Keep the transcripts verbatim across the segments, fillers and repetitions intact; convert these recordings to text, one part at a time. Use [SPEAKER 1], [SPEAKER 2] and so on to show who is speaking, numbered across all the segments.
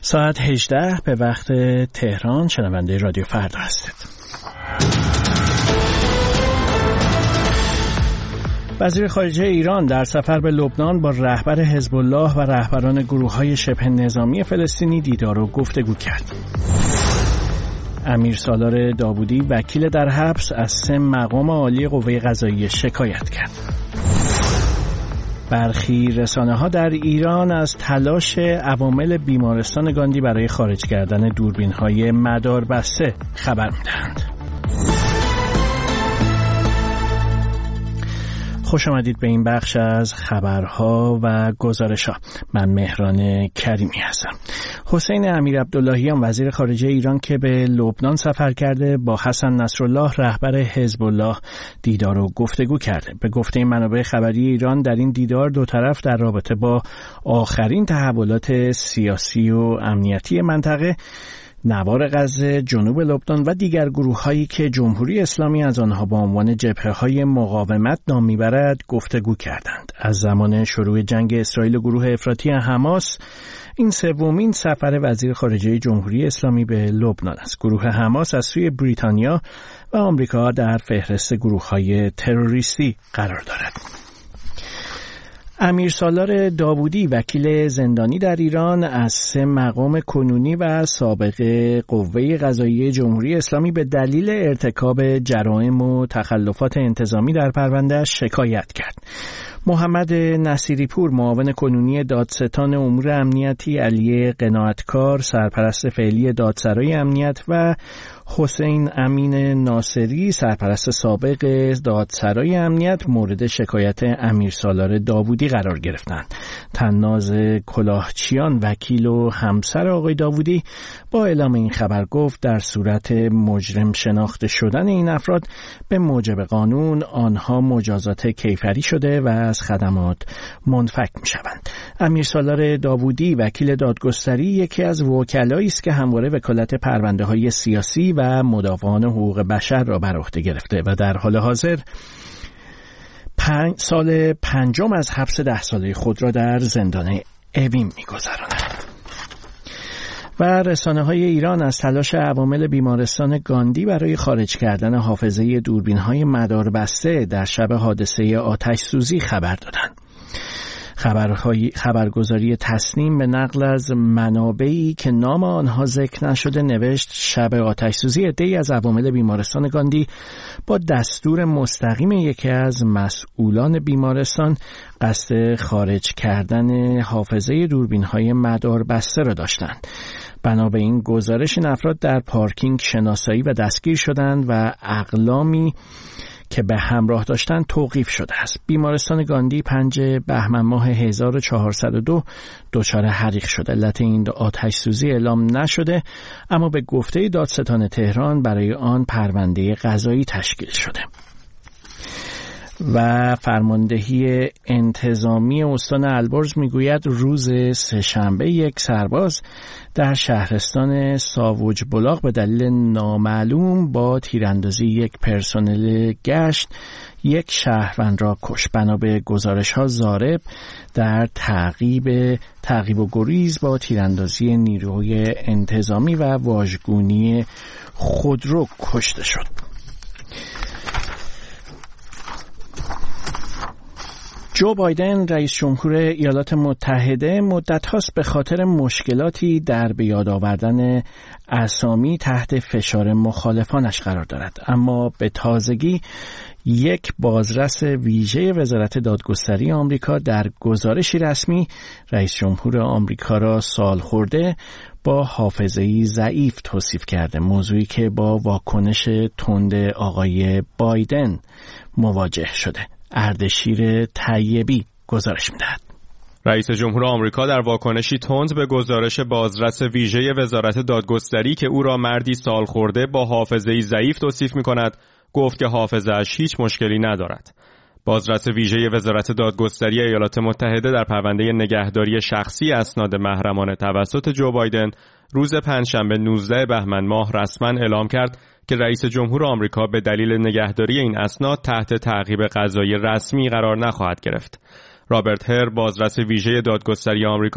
[SPEAKER 1] ساعت هجده به وقت تهران. شنونده رادیو فردا هستید. وزیر خارجه ایران در سفر به لبنان با رهبر حزب الله و رهبران گروه‌های شبه نظامی فلسطینی دیدار و گفتگو کرد. امیر سالار داوودی وکیل در حبس از سه مقام عالی قوه قضاییه شکایت کرد. برخی رسانه‌ها در ایران از تلاش عوامل بیمارستان گاندی برای خارج کردن دوربین‌های مداربسته خبر می‌دهند. خوش آمدید به این بخش از خبرها و گزارش‌ها. من مهران کریمی هستم. حسین امیر عبداللهیان وزیر خارجه ایران که به لبنان سفر کرده با حسن نصرالله رهبر حزب الله دیدار و گفتگو کرده. به گفته منابع خبری ایران در این دیدار دو طرف در رابطه با آخرین تحولات سیاسی و امنیتی منطقه، نوار غزه، جنوب لبنان و دیگر گروه‌هایی که جمهوری اسلامی از آنها با عنوان جبهه‌های مقاومت نام می‌برد گفتگو کردند. از زمان شروع جنگ اسرائیل و گروه افراطی حماس این سومین سفر وزیر خارجه جمهوری اسلامی به لبنان است. گروه حماس از سوی بریتانیا و آمریکا در فهرست گروه‌های تروریستی قرار دارد. امیر سالار داوودی وکیل زندانی در ایران از سه مقام کنونی و سابق قوه قضاییه جمهوری اسلامی به دلیل ارتکاب جرائم و تخلفات انتظامی در پرونده‌اش شکایت کرد. محمد نصیری پور معاون کنونی دادستان امور امنیتی، علی قناعتکار سرپرست فعلی دادسرای امنیت و حسین امین ناصری سرپرست سابق دادسرای امنیت مورد شکایت امیر سالار داوودی قرار گرفتند. طناز کلاهچیان وکیل و همسر آقای داوودی با اعلام این خبر گفت در صورت مجرم شناخته شدن این افراد به موجب قانون آنها مجازات کیفری شده و از خدمات منفک می شوند. امیر سالار داوودی وکیل دادگستری یکی از وکلایی است که همواره وکالت پرونده های سیاسی و مدافعان حقوق بشر را بر عهده گرفته و در حال حاضر پنج سال پنجم از حبس ده ساله خود را در زندان اوین می‌گذراند. و رسانه‌های ایران از تلاش عوامل بیمارستان گاندی برای خارج کردن حافظه دوربین‌های مداربسته در شب حادثه آتش سوزی خبر دادند. خبرهای خبرگزاری تسنیم به نقل از منابعی که نام آنها ذکر نشده نوشت شب آتش سوزی عده‌ای از عوامل بیمارستان گاندی با دستور مستقیم یکی از مسئولان بیمارستان قصد خارج کردن حافظه دوربین‌های مداربسته را داشتند. بنا به این گزارش این افراد در پارکینگ شناسایی و دستگیر شدند و اقلامی که به همراه داشتن توقیف شده است. بیمارستان گاندی پنج بهمن ماه هزار و چهارصد و دو دچار حریق شده. علت این آتش سوزی اعلام نشده، اما به گفته دادستان تهران برای آن پرونده قضایی تشکیل شده. و فرماندهی انتظامی استان البرز میگوید روز سه‌شنبه یک سرباز در شهرستان ساوج بلاغ به دلیل نامعلوم با تیراندازی یک پرسنل گشت یک شهروند را کشت. بنا به گزارش‌ها ضارب در تعقیب تعقیب و گریز با تیراندازی نیروی انتظامی و واژگونی خودرو کشته شد. جو بایدن رئیس جمهور ایالات متحده مدت هاست به خاطر مشکلاتی در به یاد آوردن اسامی تحت فشار مخالفانش قرار دارد، اما به تازگی یک بازرس ویژه وزارت دادگستری آمریکا در گزارشی رسمی رئیس جمهور آمریکا را سالخورده با حافظه‌ای ضعیف توصیف کرده، موضوعی که با واکنش تند آقای بایدن مواجه شده. اردشیر طیبی گزارش می‌دهد.
[SPEAKER 2] رئیس جمهور آمریکا در واکنشی تند به گزارش بازرس ویژه وزارت دادگستری که او را مردی سالخورده با حافظه‌ای ضعیف توصیف می‌کند، گفت که حافظه‌اش هیچ مشکلی ندارد. بازرس ویژه وزارت دادگستری ایالات متحده در پرونده نگهداری شخصی اسناد محرمانه توسط جو بایدن روز پنجشنبه نوزده بهمن ماه رسما اعلام کرد که رئیس جمهور آمریکا به دلیل نگهداری این اسناد تحت تعقیب قضایی رسمی قرار نخواهد گرفت. رابرت هر، بازرس ویژه دادگستری آمریکا،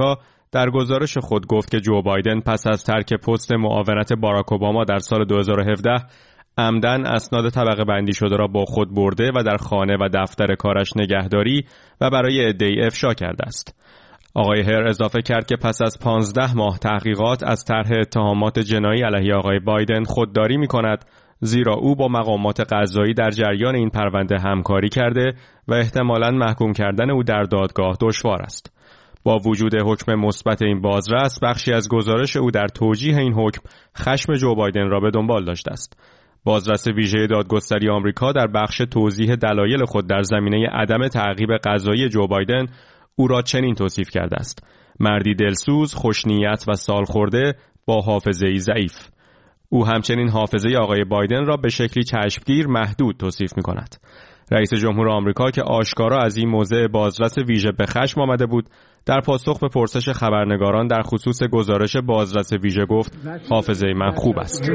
[SPEAKER 2] در گزارش خود گفت که جو بایدن پس از ترک پست معاونت باراک اوباما در سال دو هزار و هفده عمدن اسناد طبقه بندی شده را با خود برده و در خانه و دفتر کارش نگهداری و برای عده‌ای افشا کرده است. آقای هر اضافه کرد که پس از پانزده ماه تحقیقات از طرح اتهامات جنایی علیه آقای بایدن خودداری می‌کند، زیرا او با مقامات قضایی در جریان این پرونده همکاری کرده و احتمالاً محکوم کردن او در دادگاه دشوار است. با وجود حکم مثبت این بازرس، بخشی از گزارش او در توجیه این حکم خشم جو بایدن را به دنبال داشته است. بازرس ویژه دادگستری آمریکا در بخش توضیح دلایل خود در زمینه عدم تعقیب قضایی جو بایدن او را چنین توصیف کرده است: مردی دلسوز، خوشنیت و سالخورده با حافظه‌ای ضعیف. او همچنین حافظه آقای بایدن را به شکلی چشمگیر محدود توصیف می‌کند. رئیس جمهور آمریکا که آشکارا از این موضع بازرس ویژه به خشم آمده بود، در پاسخ به پرسش خبرنگاران در خصوص گزارش بازرس ویژه گفت حافظه من خوب است.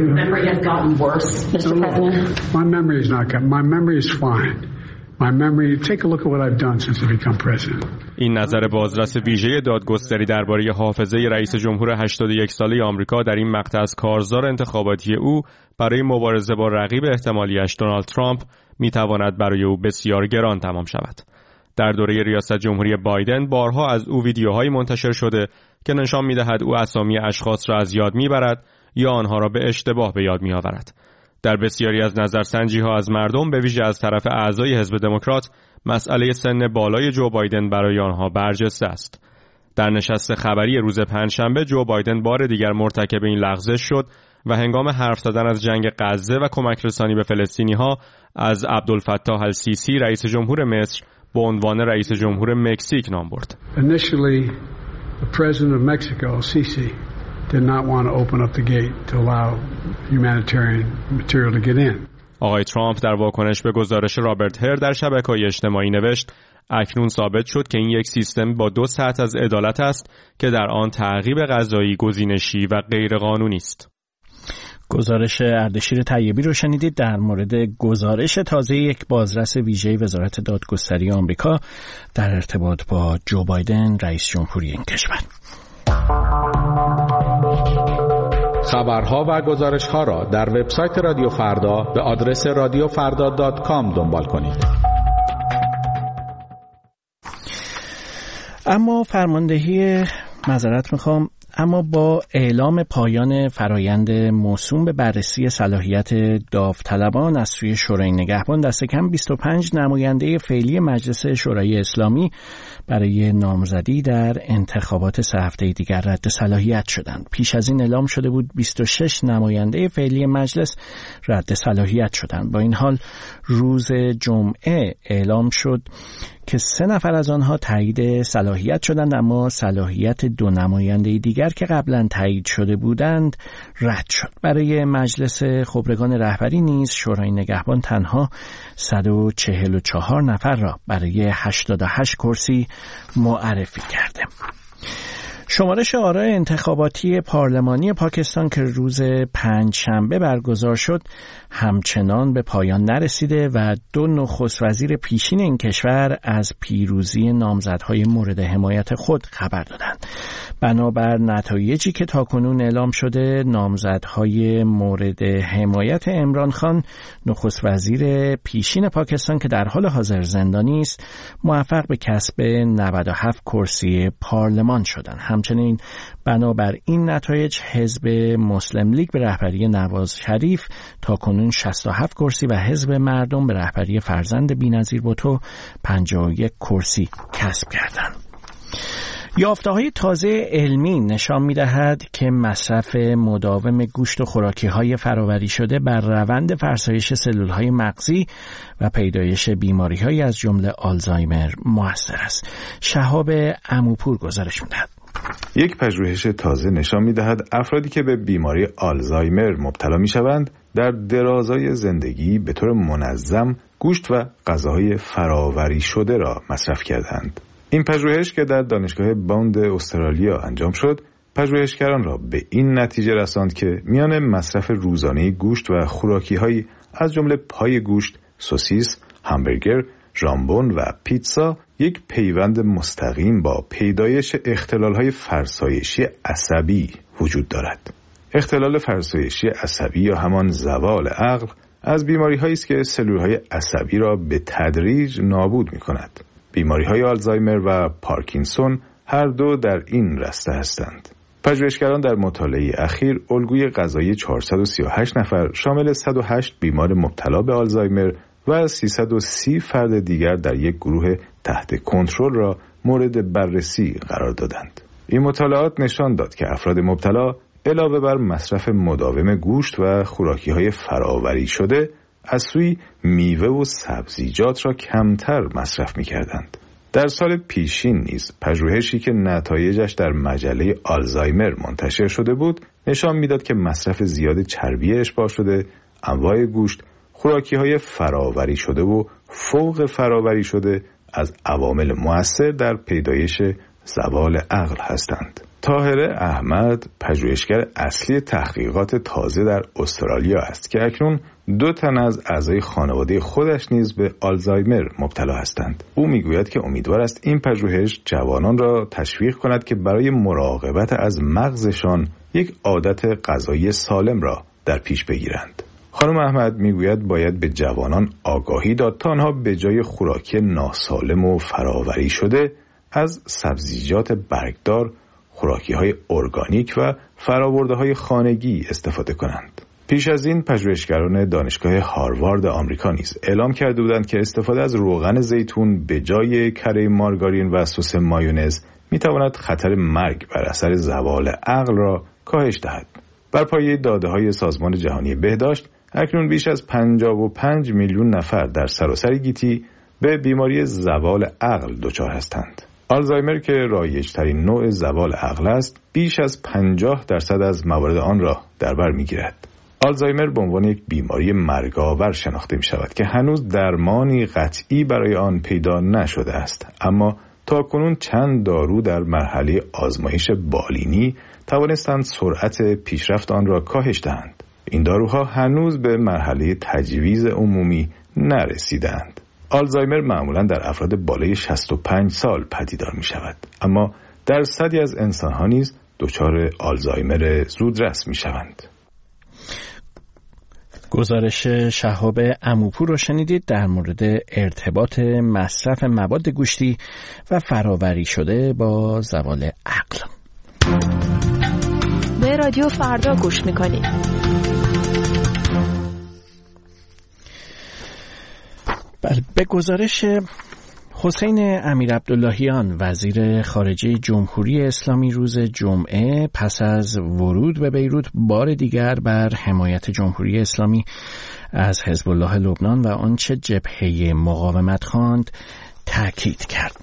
[SPEAKER 2] این نظر بازرس ویژه دادگستری درباره حافظه رئیس جمهور هشتاد و یک ساله آمریکا در این مقطع از کارزار انتخاباتی او برای مبارزه با رقیب احتمالیش دونالد ترامپ میتواند برای او بسیار گران تمام شود. در دوره ریاست جمهوری بایدن بارها از او ویدیوهایی منتشر شده که نشان می‌دهد او اسامی اشخاص را از یاد می‌برد یا آنها را به اشتباه به یاد می‌آورد. در بسیاری از نظرسنجی‌ها از مردم، به ویژه از طرف اعضای حزب دموکرات، مسئله سن بالای جو بایدن برای آنها برجسته است. در نشست خبری روز پنجشنبه جو بایدن بار دیگر مرتکب این لغزش شد و هنگام حرف زدن از جنگ غزه و کمک رسانی به فلسطینی‌ها از عبدالفتاح السیسی رئیس جمهور مصر به عنوان رئیس جمهور مکزیک نام برد.
[SPEAKER 3] Initially, the president of Mexico, Sisi, did not want to open up the gate to allow humanitarian material to get in.
[SPEAKER 2] آقای ترامپ در واکنش به گزارش رابرت هر در شبکه‌های اجتماعی نوشت: اکنون ثابت شد که این یک سیستم با دو سطح از عدالت است که در آن تعقیب قضایی گزینشی و غیرقانونی است.
[SPEAKER 1] گزارش اردشیر طیبی رو شنیدید در مورد گزارش تازه یک بازرس ویژه وزارت دادگستری آمریکا در ارتباط با جو بایدن رئیس جمهوری این کشور.
[SPEAKER 4] خبرها و گزارش‌ها را در وبسایت رادیو فردا به آدرس رادیو فردا دات کام دنبال کنید.
[SPEAKER 1] اما فرماندهی معذرت میخوام اما با اعلام پایان فرایند موسوم به بررسی صلاحیت داوطلبان از سوی شورای نگهبان، دست کم بیست و پنج نماینده فعلی مجلس شورای اسلامی برای نامزدی در انتخابات سه هفته دیگر رد صلاحیت شدند. پیش از این اعلام شده بود بیست و شش نماینده فعلی مجلس رد صلاحیت شدند. با این حال روز جمعه اعلام شد که سه نفر از آنها تایید صلاحیت شدند، اما صلاحیت دو نماینده دیگر که قبلا تایید شده بودند رد شد. برای مجلس خبرگان رهبری نیز شورای نگهبان تنها صد و چهل و چهار نفر را برای هشتاد و هشت کرسی معرفی کرده. شمارش آرای انتخاباتی پارلمانی پاکستان که روز پنج شنبه برگزار شد همچنان به پایان نرسیده و دو نخست وزیر پیشین این کشور از پیروزی نامزدهای مورد حمایت خود خبر دادند. بنابر نتایجی که تاکنون اعلام شده، نامزدهای مورد حمایت عمران خان نخست وزیر پیشین پاکستان که در حال حاضر زندانی است موفق به کسب نود و هفت کرسی پارلمان شدند. همچنین بنابر این نتایج حزب مسلم لیگ به رهبری نواز شریف تاکنون شصت و هفت کرسی و حزب مردم به رهبری فرزند بی‌نظیر بوتو پنجاه و یک کرسی کسب کردند. یافته‌های تازه علمی نشان می‌دهد که مصرف مداوم گوشت و خوراکی‌های فراوری شده بر روند فرسایش سلول‌های مغزی و پیدایش بیماری‌هایی از جمله آلزایمر مؤثر است. شهاب عموپور گزارش می‌دهد.
[SPEAKER 5] یک پژوهش تازه نشان می‌دهد افرادی که به بیماری آلزایمر مبتلا می‌شوند در درازای زندگی به طور منظم گوشت و غذاهای فراوری شده را مصرف کردند. این پژوهش که در دانشگاه باند استرالیا انجام شد، پژوهشگران را به این نتیجه رساند که میان مصرف روزانه گوشت و خوراکی‌هایی از جمله پای گوشت، سوسیس، همبرگر، ژامبون و پیتزا یک پیوند مستقیم با پیدایش اختلال‌های فرسایشی عصبی وجود دارد. اختلال فرسایشی عصبی یا همان زوال عقل از بیماری‌هایی است که سلول‌های عصبی را به تدریج نابود می‌کند. بیماری‌های آلزایمر و پارکینسون هر دو در این رسته هستند. پژوهشگران در مطالعه اخیر الگوی غذایی چهارصد و سی و هشت نفر شامل صد و هشت بیمار مبتلا به آلزایمر و سیصد و سی فرد دیگر در یک گروه تحت کنترل را مورد بررسی قرار دادند. این مطالعات نشان داد که افراد مبتلا علاوه بر مصرف مداوم گوشت و خوراکی‌های فراوری شده، از سوی میوه و سبزیجات را کمتر مصرف می‌کردند. در سال پیشین نیز پژوهشی که نتایجش در مجله آلزایمر منتشر شده بود، نشان می‌داد که مصرف زیاد چربی اشباع شده، انواع گوشت، خوراکی‌های فراوری شده و فوق فراوری شده از عوامل مؤثر در پیدایش زوال عقل هستند. طاهره احمد پژوهشگر اصلی تحقیقات تازه در استرالیا است که اکنون دو تن از اعضای خانواده خودش نیز به آلزایمر مبتلا هستند. او میگوید که امیدوار است این پژوهش جوانان را تشویق کند که برای مراقبت از مغزشان یک عادت غذایی سالم را در پیش بگیرند. خانم احمد میگوید باید به جوانان آگاهی داد تا آنها به جای خوراکی ناسالم و فراوری شده از سبزیجات برگدار، خوراکی‌های ارگانیک و فرآورده‌های خانگی استفاده کنند. پیش از این پژوهشگران دانشگاه هاروارد آمریکا نیز اعلام کرده بودند که استفاده از روغن زیتون به جای کره مارگارین و سس مایونز می‌تواند خطر مرگ بر اثر زوال عقل را کاهش دهد. بر پایه داده‌های سازمان جهانی بهداشت، اکنون بیش از پنجاه و پنج میلیون نفر در سراسر گیتی به بیماری زوال عقل دچار هستند. آلزایمر که رایج‌ترین نوع زوال عقل است، بیش از پنجاه درصد از موارد آن را در بر می‌گیرد. آلزایمر به عنوان یک بیماری مرگ‌آور شناخته می‌شود که هنوز درمانی قطعی برای آن پیدا نشده است، اما تاکنون چند دارو در مرحله آزمایش بالینی توانستند سرعت پیشرفت آن را کاهش دهند. این داروها هنوز به مرحله تجویز عمومی نرسیدند. آلزایمر معمولاً در افراد بالای شصت و پنج سال پدیدار می شود، اما درصدی از انسان‌ها نیز دچار آلزایمر زودرس می شوند.
[SPEAKER 1] گزارش شهاب عموپور رو شنیدید در مورد ارتباط مصرف مواد گوشتی و فراوری شده با زوال عقل.
[SPEAKER 6] به رادیو فردا گوش میکنید.
[SPEAKER 1] بله، به گزارش حسین امیرعبداللهیان وزیر خارجه جمهوری اسلامی روز جمعه پس از ورود به بیروت بار دیگر بر حمایت جمهوری اسلامی از حزب الله لبنان و آنچه جبهه مقاومت خواند تاکید کرد.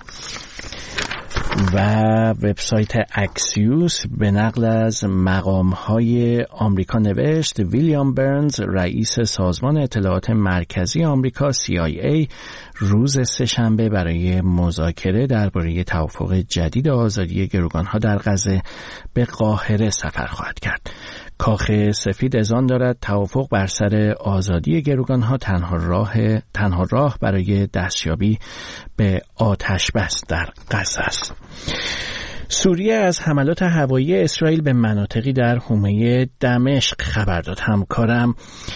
[SPEAKER 1] و وبسایت اکسیوس به نقل از مقام‌های آمریکا نوشت ویلیام برنز رئیس سازمان اطلاعات مرکزی آمریکا سی آی ای روز سه‌شنبه برای مذاکره درباره توافق جدید آزادی گروگان‌ها در غزه به قاهره سفر خواهد کرد. کاخ سفید اذعان دارد توافق بر سر آزادی گروگان‌ها تنها راه تنها راه برای دستیابی به آتش بس در غزه است. سوریه از حملات هوایی اسرائیل به مناطقی در حومه دمشق خبر داد. همکارم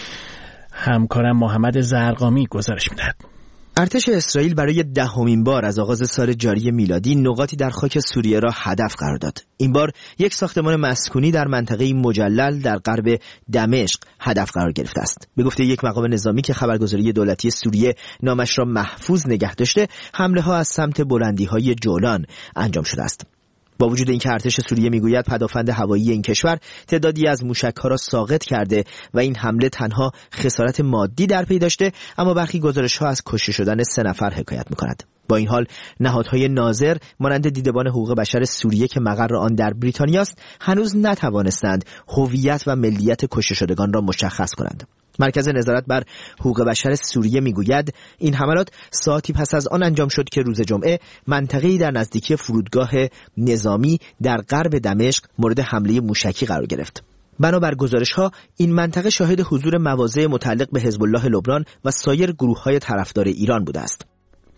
[SPEAKER 1] همکارم محمد زرقامی گزارش می‌دهد.
[SPEAKER 7] ارتش اسرائیل برای دهمین بار از آغاز سال جاری میلادی نقاطی در خاک سوریه را هدف قرار داد. این بار یک ساختمان مسکونی در منطقه مجلل در غرب دمشق هدف قرار گرفته است. به گفته یک مقام نظامی که خبرگزاری دولتی سوریه نامش را محفوظ نگه داشته، حمله ها از سمت بلندی‌های جولان انجام شده است. با وجود اینکه ارتش سوریه میگوید پدافند هوایی این کشور تعدادی از موشک‌ها را ساقط کرده و این حمله تنها خسارت مادی در پی داشته، اما برخی گزارش‌ها از کشته شدن سه نفر حکایت می‌کند. با این حال نهادهای ناظر مانند دیدبان حقوق بشر سوریه که مقر آن در بریتانیا است هنوز نتوانستند هویت و ملیت کشته شدگان را مشخص کنند. مرکز نظارت بر حقوق بشر سوریه میگوید این حملات ساعتی پس از آن انجام شد که روز جمعه منطقه‌ای در نزدیکی فرودگاه نظامی در غرب دمشق مورد حمله موشکی قرار گرفت. بنابر گزارش‌ها این منطقه شاهد حضور مواضع متعلق به حزب الله لبنان و سایر گروه‌های طرفدار ایران بوده است.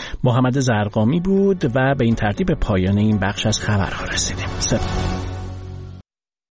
[SPEAKER 1] محمد زرقامی بود و به این ترتیب به پایان این بخش از خبرها رسیدیم. سلام.